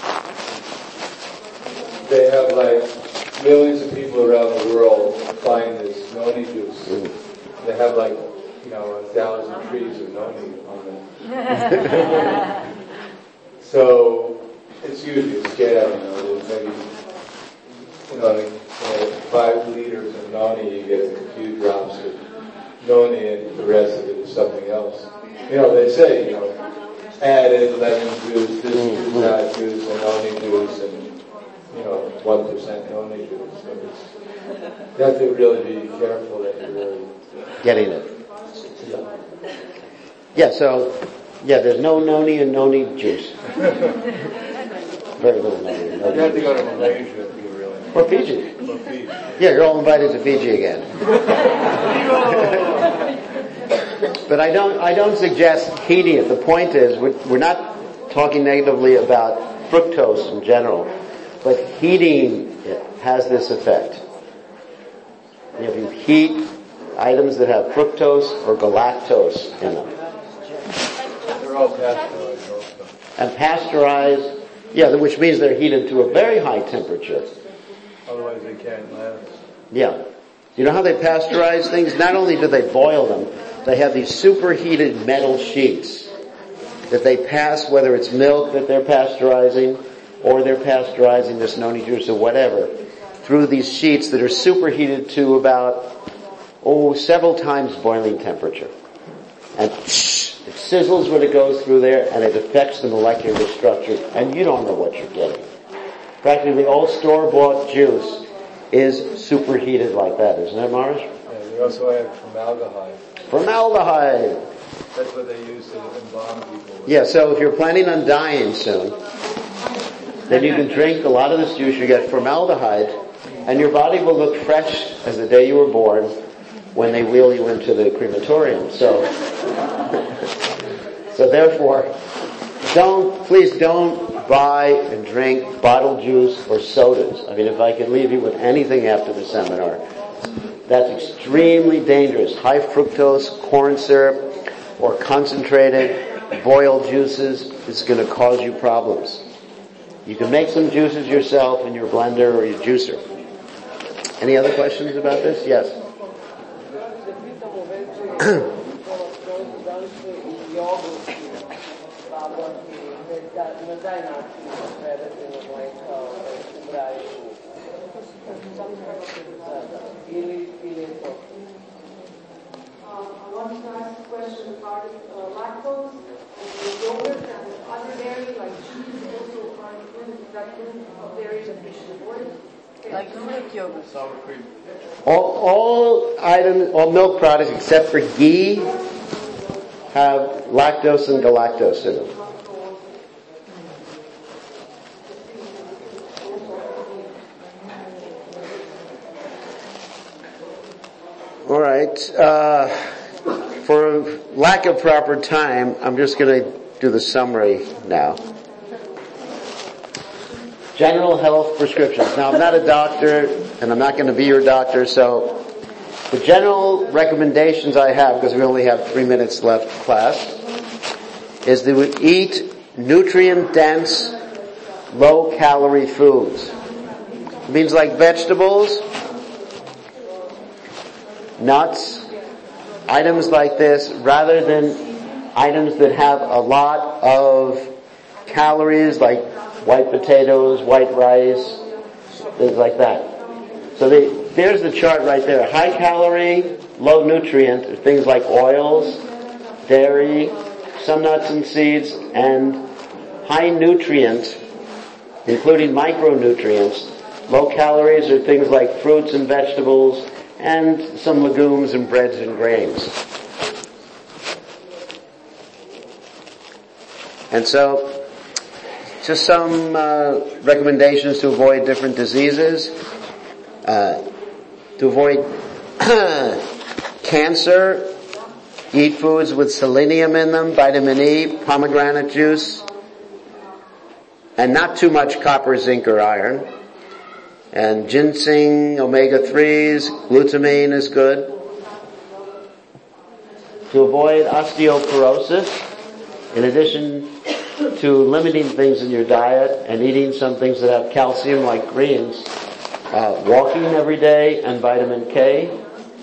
Speaker 9: they have like millions of people around the world buying this noni juice. They have like, 1,000 trees of noni on them. So it's usually a scam, there's maybe, 5 liters of noni, you get a few drops of noni and the rest of it is something else. They say, added lemon juice, this juice, that juice, and noni juice, and 1% noni juice. So you have to really be careful that you're really
Speaker 1: Getting it.
Speaker 9: Yeah.
Speaker 1: Yeah, there's no noni and noni juice. Very little noni and noni
Speaker 9: You have to
Speaker 1: juice.
Speaker 9: go to Malaysia if you really
Speaker 1: Or Fiji.
Speaker 9: Or Fiji.
Speaker 1: Yeah, you're all invited to Fiji again. But I don't suggest heating it. The point is, we're not talking negatively about fructose in general, but heating it has this effect. If you heat items that have fructose or galactose in them,
Speaker 9: They're all pasteurized also.
Speaker 1: and pasteurized, which means they're heated to a very high temperature.
Speaker 9: Otherwise they can't last.
Speaker 1: Yeah. You know how they pasteurize things? Not only do they boil them, they have these superheated metal sheets that they pass, whether it's milk that they're pasteurizing or they're pasteurizing this noni juice or whatever, through these sheets that are superheated to about, several times boiling temperature. And it sizzles when it goes through there and it affects the molecular structure and you don't know what you're getting. Practically all store-bought juice is superheated like that, isn't it, Maharaj?
Speaker 9: Yeah, they also have formaldehyde.
Speaker 1: Formaldehyde.
Speaker 9: That's what they use to embalm people with.
Speaker 1: Yeah, so if you're planning on dying soon, then you can drink a lot of this juice, you get formaldehyde, and your body will look fresh as the day you were born when they wheel you into the crematorium. So therefore, please don't buy and drink bottled juice or sodas. I mean, if I could leave you with anything after the seminar, that's extremely dangerous. High fructose corn syrup or concentrated boiled juices is going to cause you problems. You can make some juices yourself in your blender or your juicer. Any other questions about this? Yes.
Speaker 10: I wanted to ask a question regarding lactose and yogurt and other dairy like cheese also are included in that group of dairy that we should avoid.
Speaker 8: Like fruit yogurt.
Speaker 4: Sour cream.
Speaker 1: All milk products except for ghee have lactose and galactose in them. All right. For lack of proper time, I'm just going to do the summary now. General health prescriptions. Now, I'm not a doctor, and I'm not going to be your doctor, so the general recommendations I have, because we only have 3 minutes left of class, is to eat nutrient-dense, low-calorie foods. It means like vegetables, nuts, items like this, rather than items that have a lot of calories like white potatoes, white rice, things like that. So there's the chart right there. High calorie, low nutrient are things like oils, dairy, some nuts and seeds, and high nutrient, including micronutrients. Low calories are things like fruits and vegetables, and some legumes and breads and grains. And so, just some recommendations to avoid different diseases. To avoid cancer, eat foods with selenium in them, vitamin E, pomegranate juice, and not too much copper, zinc, or iron. And ginseng, omega-3s, glutamine is good. To avoid osteoporosis, in addition to limiting things in your diet and eating some things that have calcium like greens, walking every day and vitamin K.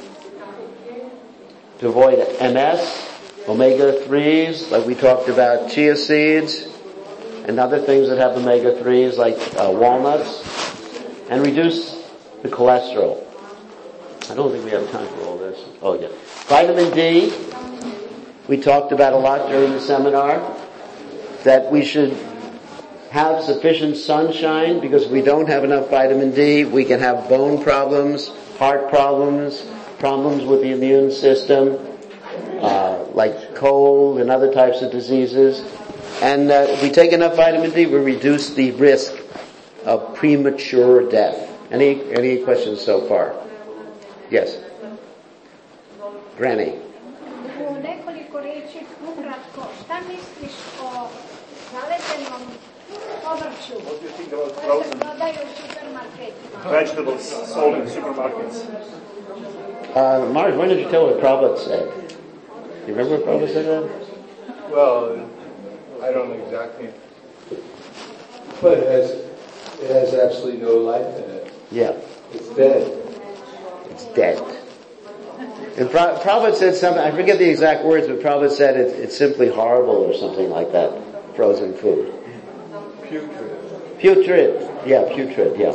Speaker 1: To avoid MS, omega-3s, like we talked about, chia seeds, and other things that have omega-3s like walnuts. And reduce the cholesterol. I don't think we have time for all this. Oh yeah. Vitamin D, we talked about a lot during the seminar, that we should have sufficient sunshine, because if we don't have enough vitamin D, we can have bone problems, heart problems, problems with the immune system, like cold and other types of diseases. And if we take enough vitamin D, we reduce the risk of premature death. Any questions so far? Yes. Granny.
Speaker 10: U nekoliko riječi ukratko, šta misliš o zaleđenom povrću koje se prodaju u supermarketima?
Speaker 7: Vegetables sold in supermarkets.
Speaker 1: Mars, when did you tell what Prabhupada said? Do you remember what Prabhupada said that?
Speaker 9: Well, I don't know exactly. But it has absolutely no life in it.
Speaker 1: Yeah.
Speaker 9: It's dead.
Speaker 1: It's dead. And Prabhupada said something, I forget the exact words, but Prabhupada said it's simply horrible or something like that, frozen food.
Speaker 9: Putrid.
Speaker 1: Putrid, yeah.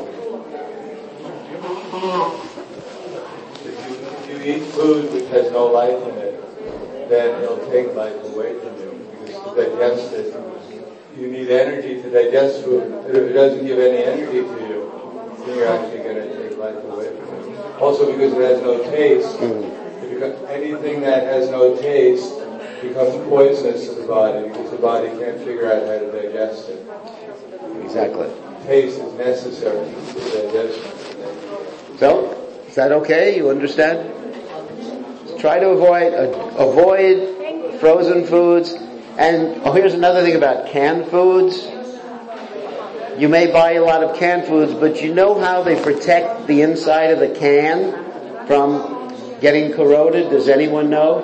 Speaker 9: If you eat food which has no life in it, then it'll take life away from you. Because to digest it, you need energy to digest food. But if it doesn't give any energy to you, then you're actually going to take life away from you. Also because it has no taste. Anything that has no taste becomes poisonous to the body, because the body can't figure out how to digest it.
Speaker 1: Exactly.
Speaker 9: Taste is necessary for digestion.
Speaker 1: So, is that okay? You understand? Try to avoid frozen foods. And here's another thing about canned foods. You may buy a lot of canned foods, but you know how they protect the inside of the can from getting corroded? Does anyone know?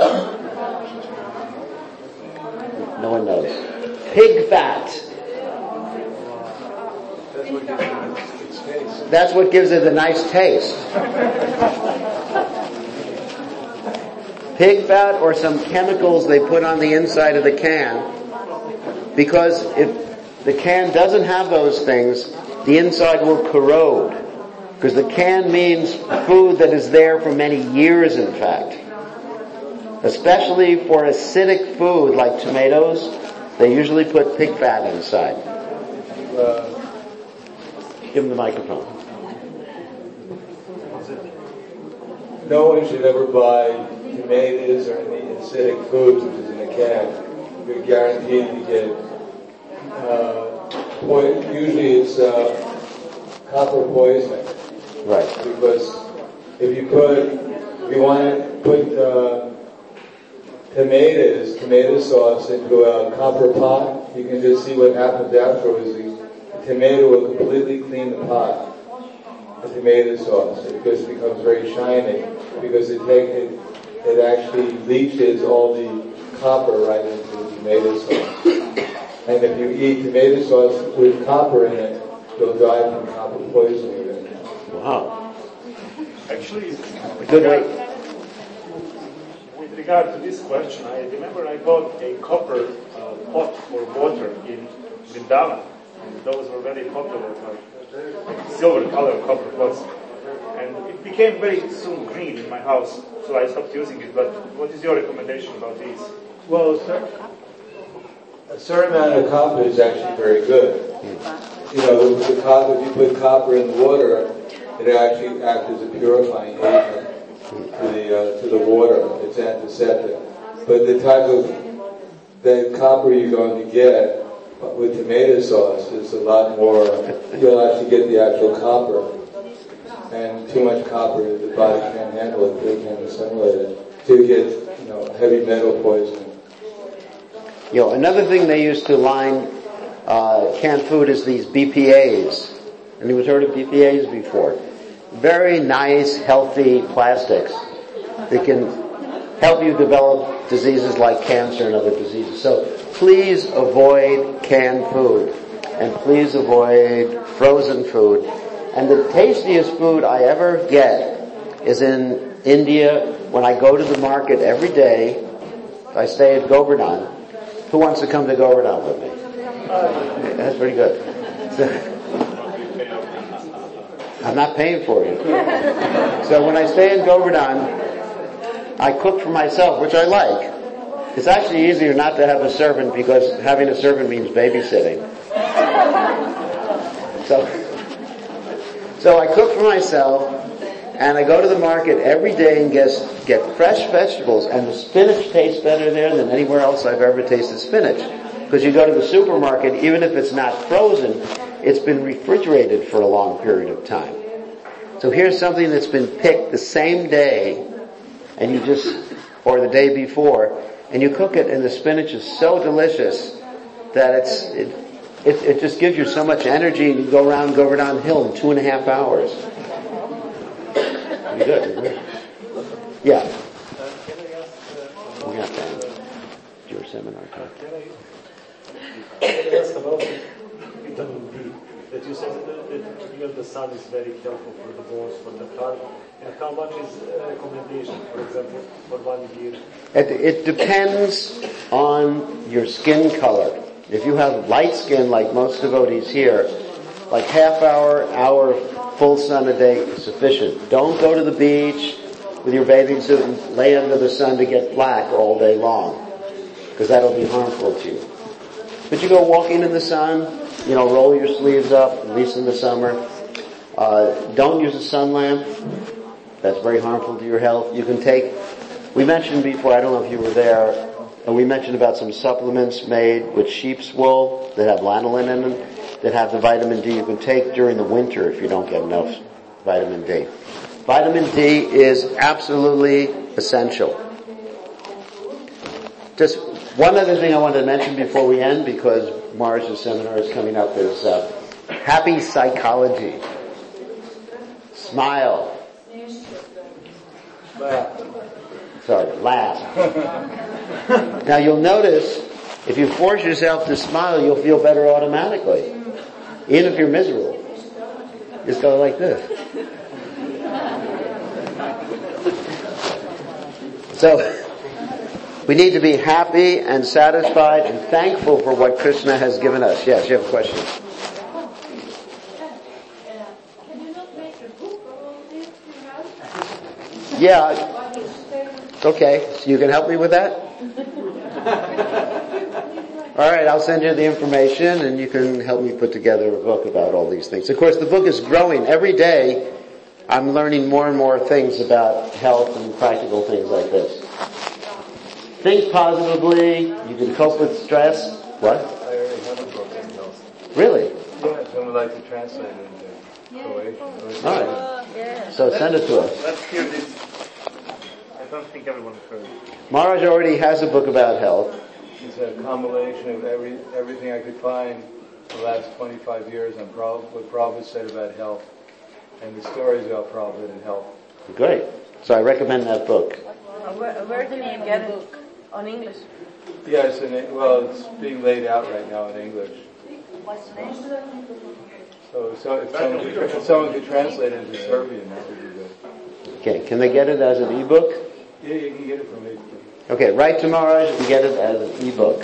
Speaker 1: No one knows. Pig fat. That's what gives it a nice taste. Pig fat or some chemicals they put on the inside of the can. Because if the can doesn't have those things, the inside will corrode. Because the can means food that is there for many years, in fact. Especially for acidic food like tomatoes, they usually put pig fat inside. Give them the microphone.
Speaker 9: No one should ever buy tomatoes or any acidic foods which is in a can. You're guaranteed to get, usually it's copper poisoning.
Speaker 1: Right.
Speaker 9: Because if you want to put tomato sauce into a copper pot, you can just see what happens afterwards. The tomato will completely clean the pot. The tomato sauce. It just becomes very shiny because it actually leaches all the copper right into the tomato sauce. And if you eat tomato sauce with copper in it, you'll die from copper poisoning.
Speaker 1: Wow.
Speaker 7: Actually,
Speaker 1: Good way.
Speaker 7: with regard to this question, I remember I bought a copper pot for water in Vrindavan. And those were very popular, silver color copper pots. And it became very soon green in my house, so I stopped using it. But what is your recommendation about these?
Speaker 9: Well, a certain amount of copper is actually very good. You know, if you put copper in the water, it actually acts as a purifying agent to the water. It's antiseptic. But the type of the copper you're going to get with tomato sauce is a lot more. You'll actually get the actual copper, and too much copper the body can't handle it. They can't assimilate it. So you get heavy metal poisoning.
Speaker 1: Another thing they used to line canned food is these BPAs. Anyone's heard of BPAs before? Very nice, healthy plastics that can help you develop diseases like cancer and other diseases. So please avoid canned food, and please avoid frozen food. And the tastiest food I ever get is in India when I go to the market every day. I stay at Govardhan. Who wants to come to Govardhan with me? That's pretty good. I'm not paying for you. So when I stay in Govardhan, I cook for myself, which I like. It's actually easier not to have a servant because having a servant means babysitting. So I cook for myself, and I go to the market every day and get fresh vegetables, and the spinach tastes better there than anywhere else I've ever tasted spinach. Because you go to the supermarket, even if it's not frozen, it's been refrigerated for a long period of time. So here's something that's been picked the same day, and or the day before, and you cook it, and the spinach is so delicious that it just gives you so much energy, and you go around Govardhan Hill in 2.5 hours. Pretty good. Yeah. We got that. Your seminar.
Speaker 7: Can I ask about vitamin D? That you said that the sun is very helpful for the bones, for the heart. And how much is recommendation, for example, for 1 year?
Speaker 1: It depends on your skin color. If you have light skin, like most devotees here, like half-hour full sun a day is sufficient. Don't go to the beach with your bathing suit and lay under the sun to get black all day long, because that'll be harmful to you. But you go walking in the sun, roll your sleeves up, at least in the summer. Don't use a sun lamp. That's very harmful to your health. We mentioned before, I don't know if you were there, and we mentioned about some supplements made with sheep's wool that have lanolin in them, that have the vitamin D you can take during the winter if you don't get enough vitamin D. Vitamin D is absolutely essential. Just one other thing I wanted to mention before we end, because Mars' seminar is coming up, is happy psychology. Smile. Laugh. Now you'll notice, if you force yourself to smile, you'll feel better automatically. Even if you're miserable. Just go like this. So, we need to be happy and satisfied and thankful for what Krishna has given us. Yes, you have a question?
Speaker 10: Can you not make a book of all this?
Speaker 1: Yeah. Okay, so you can help me with that? All right, I'll send you the information and you can help me put together a book about all these things. Of course, the book is growing. Every day, I'm learning more and more things about health and practical things like this. Think positively. You can cope with stress. What?
Speaker 9: I already have a book on health.
Speaker 1: Really?
Speaker 9: Yeah, so I would like to translate it into Croatian.
Speaker 1: All right. So send it to us.
Speaker 2: Let's hear this. I don't think everyone heard.
Speaker 1: Maharaj already has a book about health.
Speaker 9: It's a combination of everything I could find for the last 25 years on what Prabhupada said about health and the stories about Prabhupada and health.
Speaker 1: Great. So I recommend that book.
Speaker 3: Where can you get it? On English?
Speaker 9: Yes, it's being laid out right now in English.
Speaker 3: What's the name?
Speaker 9: So if someone could translate it into Serbian, that would be good.
Speaker 1: Okay, can they get it as an ebook?
Speaker 9: Yeah, you can get it from me.
Speaker 1: Okay, write to Maharaj and get it as an ebook.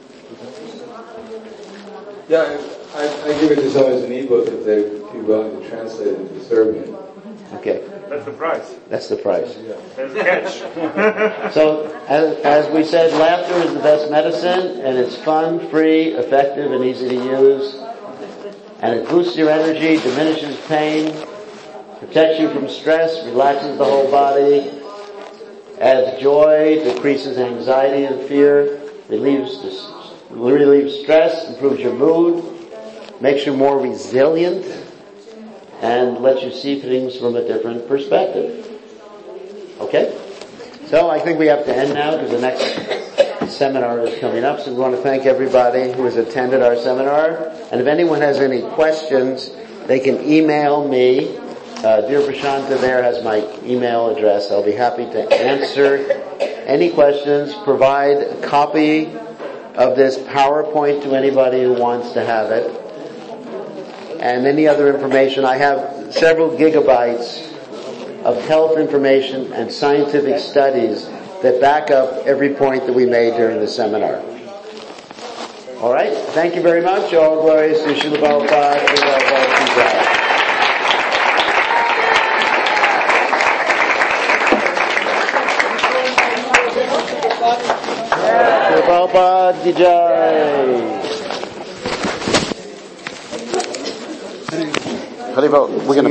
Speaker 9: Yeah, I give it to someone as an ebook if they'd be willing to translate it into Serbian.
Speaker 1: Okay.
Speaker 2: That's the price.
Speaker 1: That's the price.
Speaker 2: There's a catch.
Speaker 1: So, as we said, laughter is the best medicine, and it's fun, free, effective, and easy to use. And it boosts your energy, diminishes pain, protects you from stress, relaxes the whole body, adds joy, decreases anxiety and fear, relieves stress, improves your mood, makes you more resilient, and lets you see things from a different perspective. Okay? So I think we have to end now because the next seminar is coming up. So we want to thank everybody who has attended our seminar. And if anyone has any questions, they can email me. Dear Prashanta there has my email address. I'll be happy to answer any questions, provide a copy of this PowerPoint to anybody who wants to have it. And any other information. I have several gigabytes of health information and scientific studies that back up every point that we made during the seminar. All right? Thank you very much. All glories to Srila Prabhupada. Srila Prabhupada ki jai. We're going to